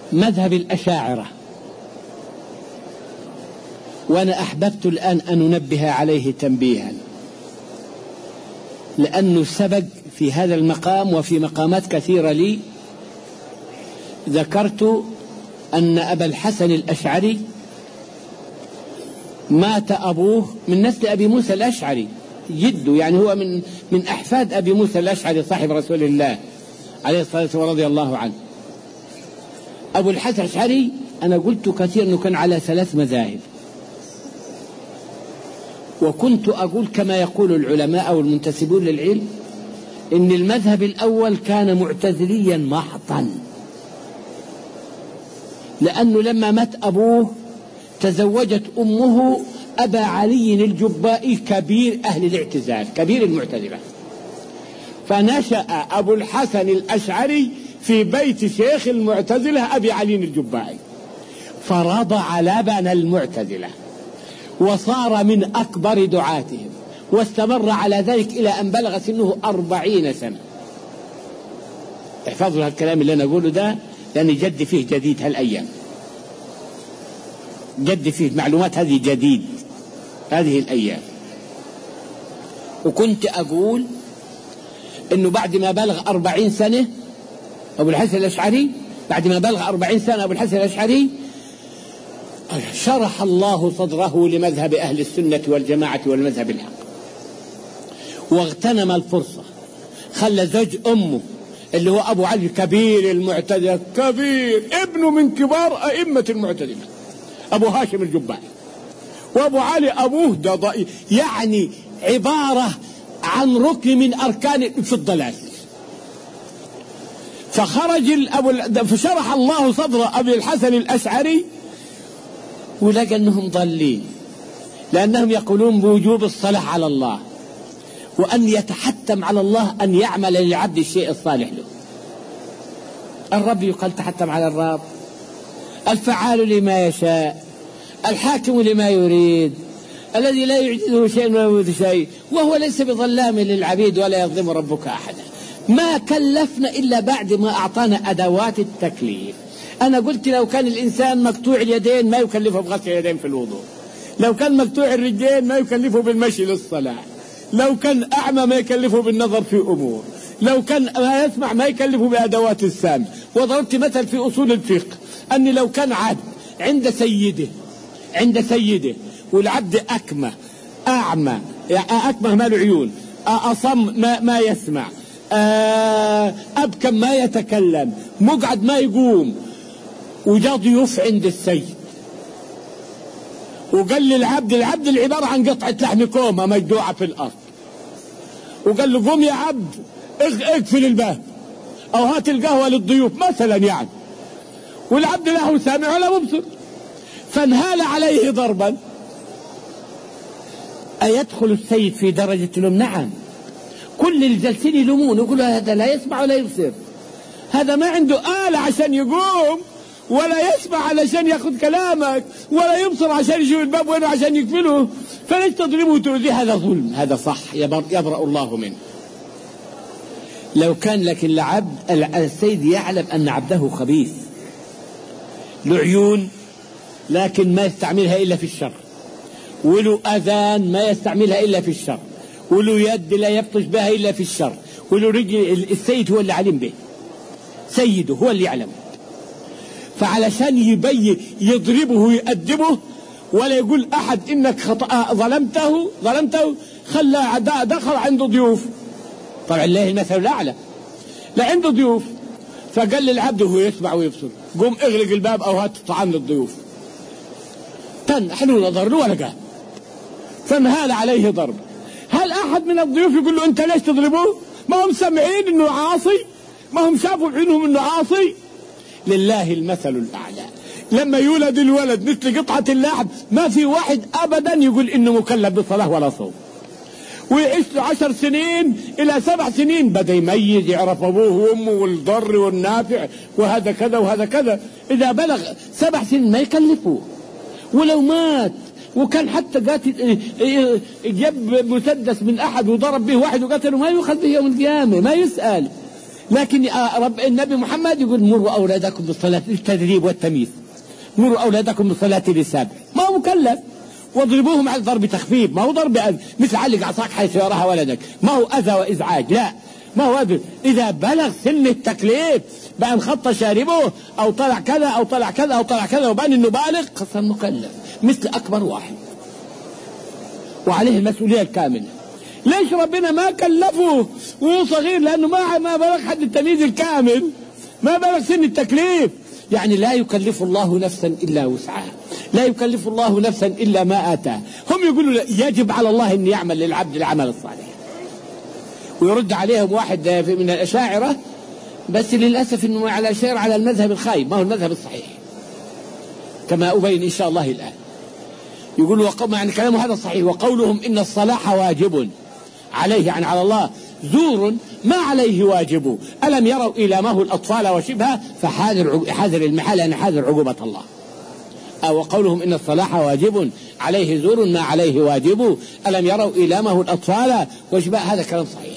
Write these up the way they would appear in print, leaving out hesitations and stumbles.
مذهب الأشاعرة، وأنا أحببت الآن أن أنبه عليه تنبيها، لأنه سبق في هذا المقام وفي مقامات كثيرة لي ذكرت أن أبا الحسن الأشعري مات أبوه من نسل أبي موسى الأشعري جده، يعني هو من أحفاد أبي موسى الأشعري صاحب رسول الله عليه الصلاة والسلام ورضي الله عنه. أبو الحسن الأشعري أنا قلت كثير أنه كان على 3 مذاهب، وكنت أقول كما يقول العلماء أو المنتسبون للعلم إن المذهب الأول كان معتزليا محضا، لأنه لما مات أبوه تزوجت أمه أبا علي الجبائي كبير أهل الاعتزال كبير المعتزلة، فنشأ أبو الحسن الأشعري في بيت شيخ المعتزلة أبي علي الجبائي، فرضع لبن المعتزلة وصار من أكبر دعاتهم، واستمر على ذلك إلى أن بلغ سنه 40 سنة. احفظوا هالكلام اللي أنا أقوله ده، لأن جد فيه جديد هالأيام، جد فيه معلومات هذه جديد هذه الأيام. وكنت أقول إنه بعد ما بلغ 40 سنة أبو الحسن الأشعري، بعد ما بلغ 40 سنة أبو الحسن الأشعري شرح الله صدره لمذهب أهل السنة والجماعة والمذهب الحق، واغتنم الفرصة، خلى زوج أمه اللي هو أبو علي كبير المعتزلة كبير ابنه من كبار أئمة المعتزلة أبو هاشم الجبائي، وأبو علي أبوه ده يعني عبارة عن ركن من أركان في الضلال. فشرح الله صدر أبي الحسن الأشعري ولقى أنهم ضالين، لأنهم يقولون بوجوب الصلاة على الله، وأن يتحتم على الله أن يعمل للعبد الشيء الصالح له. الرب يقال تحتم على الرب، الفعال لما يشاء، الحاكم لما يريد، الذي لا يعجزه شيء ولا يعوذ شيء، وهو ليس بظلام للعبيد ولا يظلم ربك أحدا. ما كلفنا إلا بعد ما أعطانا أدوات التكليف. أنا قلت لو كان الإنسان مقطوع اليدين ما يكلفه بغسل اليدين في الوضوء، لو كان مقطوع الرجلين ما يكلفه بالمشي للصلاة، لو كان أعمى ما يكلفه بالنظر في أمور، لو كان ما يسمع ما يكلفه بأدوات السمع. وضربت مثل في أصول الفقه أني لو كان عبد عند سيده والعبد أكمى أعمى، أكمى ما له عيون، أصم ما يسمع، أبكم ما يتكلم، مقعد ما يقوم، وجاء ضيوف عند السيد وقال للعبد العبارة عن قطعة لحم كومة مجدوعة في الأرض، وقال له قم يا عبد اقفل الباب أو هات القهوة للضيوف مثلا يعني، والعبد له سامع ولا مبصر، فانهال عليه ضربا. أيدخل السيد في درجة لهم؟ نعم. كل الجالسين يلومون يقولوا هذا لا يسمع ولا يبصر، هذا ما عنده آلة عشان يقوم، ولا يسمع علشان ياخذ كلامك، ولا يبصر عشان يشوف الباب وينه عشان يقفله، فليش تضربه وتؤذيه؟ هذا ظلم، هذا صح يبرأ الله منه. لو كان لكن العبد السيد يعلم أن عبده خبيث له عيون لكن ما يستعملها إلا في الشر، وله أذان ما يستعملها إلا في الشر، وله يد لا يبطش بها إلا في الشر، وله رجل. السيد هو اللي علم به، سيده هو اللي يعلم، فعلشان يضربه ويؤدبه ولا يقول أحد إنك ظلمته خلى دخل عنده ضيوف، طبعا الله المثل الأعلى، لا عنده ضيوف، فقال للعبد وهو يسمع ويبصر قم اغلق الباب أو هات طعام للضيوف، حلو نظر له ولا قال، فانهال عليه ضرب. هل أحد من الضيوف يقول له أنت ليش تضربه؟ ما هم سمعين إنه عاصي، ما هم شافوا بعينهم إنه عاصي. لله المثل الأعلى. لما يولد الولد مثل قطعة اللحم ما في واحد أبدا يقول إنه مكلف بصلاة ولا صوم، ويعيش له 10 سنين إلى 7 سنين بدأ يميز، يعرف أبوه وأمه والضر والنافع وهذا كذا وهذا كذا. إذا بلغ 7 سنين ما يكلفه، ولو مات وكان حتى قاتل جاب مسدس من أحد وضرب به واحد وقتله ما يؤخذ به يوم القيامة، ما يسأل. لكن رب النبي محمد يقول مروا أولادكم بالصلاة للتدريب والتمييز، مروا أولادكم بالصلاة للسابع، ما هو مكلف. واضربوهم على ضرب تخفيف، ما هو ضرب أذى مثل علق عصاك حيث يراها ولدك، ما هو أذى وإزعاج، لا ما هو أذى. إذا بلغ سن التكليف بأن خط شاربه أو طلع كذا أو طلع كذا أو طلع كذا وبان إنه بالغ خصا مكلف مثل أكبر واحد وعليه المسؤولية الكاملة. ليش ربنا ما كلفه وهو صغير؟ لأنه ما بلغ حد التمييز الكامل، ما بلغ سن التكليف. يعني لا يكلف الله نفسا إلا وسعها، لا يكلف الله نفسا إلا ما آتاه. هم يقولوا يجب على الله أن يعمل للعبد العمل الصالح. ويرد عليهم واحد من الأشاعرة، بس للأسف أنه على شير على المذهب الخايب، ما هو المذهب الصحيح كما أبين إن شاء الله الآن. يقولوا يعني كلامه هذا صحيح، وقولهم إن الصلاح واجب عليه يعني على الله زور ما عليه واجب، ألم يروا إلى ما هو الأطفال وشبهه فحاذر المحال يعني حاذر عقوبة الله. أو قولهم إن الصلاح واجب عليه زور ما عليه واجب، ألم يروا إلى ما هو الأطفال وشبهه، هذا كلام صحيح.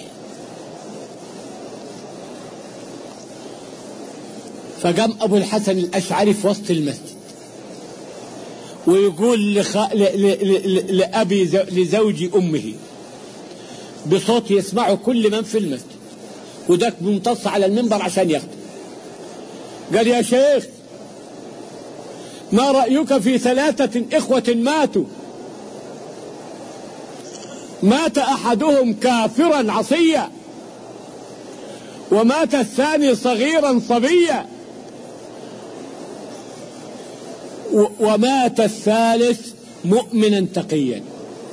فقام أبو الحسن الأشعري في وسط المسجد ويقول لأبي لزوج أمه بصوت يسمعه كل من في المسجد، وذاك ممتص على المنبر عشان يخطب، قال يا شيخ ما رأيك في 3 إخوة ماتوا، مات أحدهم كافرا عصيا ومات الثاني صغيرا صبيا ومات الثالث مؤمنا تقيا.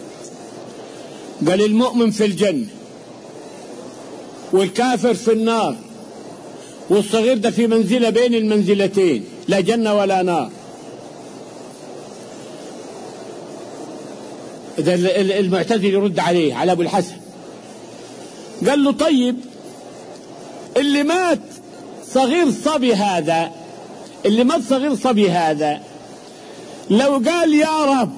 قال المؤمن في الجنة والكافر في النار، والصغير ده في منزلة بين المنزلتين لا جنة ولا نار. ده المعتزلي يرد عليه على أبو الحسن، قال له طيب اللي مات صغير صبي هذا، اللي مات صغير صبي هذا لو قال يا رب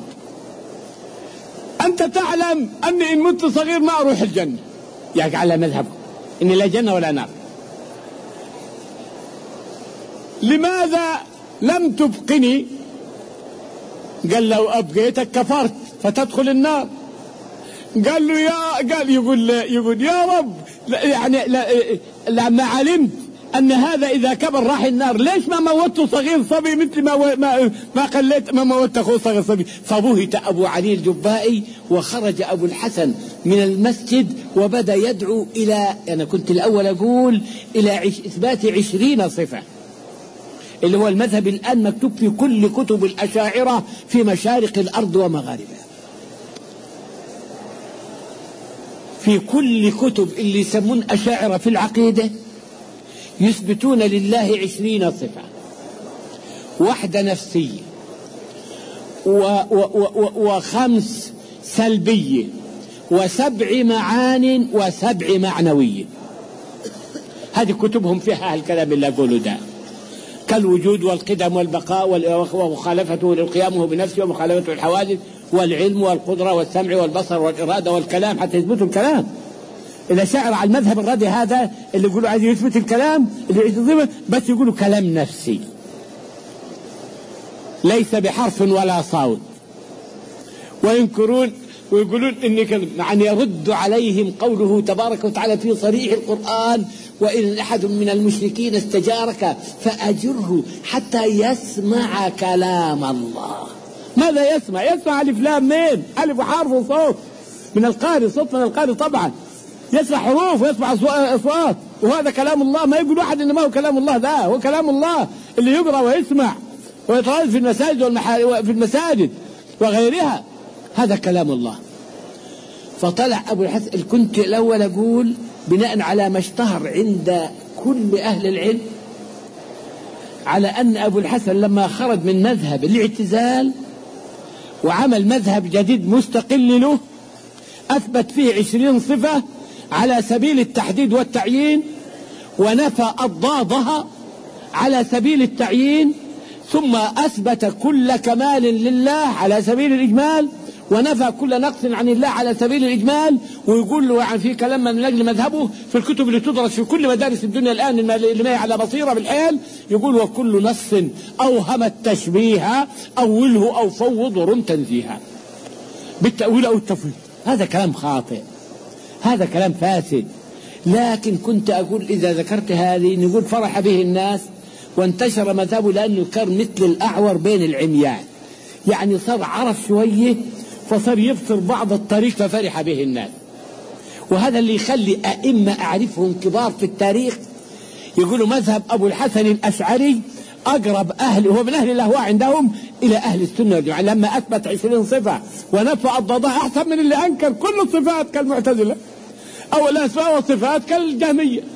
أنت تعلم أني إن مت صغير ما أروح الجنة، يعني على مذهبه إن لا جنة ولا نار، لماذا لم تبقني؟ قال لو أبقيتك كفرت فتدخل النار. قال له يقول يا رب يعني لما علمت أن هذا إذا كبر راح النار ليش ما موته صغير صبي مثل ما قلت ما موت أخوه صغير صبي. فبهت أبو علي الجبائي وخرج أبو الحسن من المسجد وبدأ يدعو إلى، أنا كنت الأول أقول إلى إثبات 20 صفة اللي هو المذهب الآن مكتوب في كل كتب الأشاعرة في مشارق الأرض ومغاربها، في كل كتب اللي يسمون أشاعرة في العقيدة يثبتون لله 20 صفة، وحدة نفسية و5 سلبية و7 معان و7 معنوية. هذه كتبهم فيها الكلام اللي أقوله ده، كالوجود والقدم والبقاء ومخالفته لقيامه بنفسه ومخالفته الحوادث والعلم والقدرة والسمع والبصر والإرادة والكلام، حتى يثبتوا الكلام. الأشاعرة على المذهب الردي هذا اللي يقولوا عايز يثبت الكلام اللي يثبت بس يقولوا كلام نفسي ليس بحرف ولا صوت، وينكرون ويقولون إن يعني يرد عليهم قوله تبارك وتعالى في صريح القرآن وإن أحد من المشركين استجارك فأجره حتى يسمع كلام الله. ماذا يسمع؟ يسمع ألف لام ميم، ألف وحرف وصوت من القارئ، صوت من القارئ طبعا، يسمع حروف ويسمع أصوات، وهذا كلام الله. ما يقول واحد إن ما هو كلام الله، ده هو كلام الله اللي يقرأ ويسمع ويتردد في المساجد وفي المساجد وغيرها، هذا كلام الله. فطلع أبو الحسن، كنت الأول أقول بناء على ما اشتهر عند كل أهل العلم على أن أبو الحسن لما خرج من مذهب الاعتزال وعمل مذهب جديد مستقل له أثبت فيه 20 صفة على سبيل التحديد والتعيين، ونفى أضدادها على سبيل التعيين، ثم أثبت كل كمال لله على سبيل الإجمال، ونفى كل نقص عن الله على سبيل الإجمال، ويقول له يعني في كلام من أجل مذهبه في الكتب اللي تدرس في كل مدارس الدنيا الآن اللي ما هي على بصيرة بالحيل، يقول وكل نص أوهم التشبيه أوله أو فوض ورم تنزيها بالتأويل أو التفويض. هذا كلام خاطئ، هذا كلام فاسد. لكن كنت أقول إذا ذكرت هذه نقول فرح به الناس وانتشر مذهبه، لأنه كان مثل الأعور بين العميان، يعني صار عرف شوية فصار يبصر بعض الطريق ففرح به الناس. وهذا اللي يخلي أئمة أعرفهم كبار في التاريخ يقولوا مذهب أبو الحسن الأشعري أقرب أهل، هو من أهل الأهواء عندهم، إلى أهل السنة والجماعة، لما أثبت 20 صفة ونفى أضدادها أحسن من اللي أنكر كل الصفات كالمعتزلة أو الأسماء والصفات كالجهمية.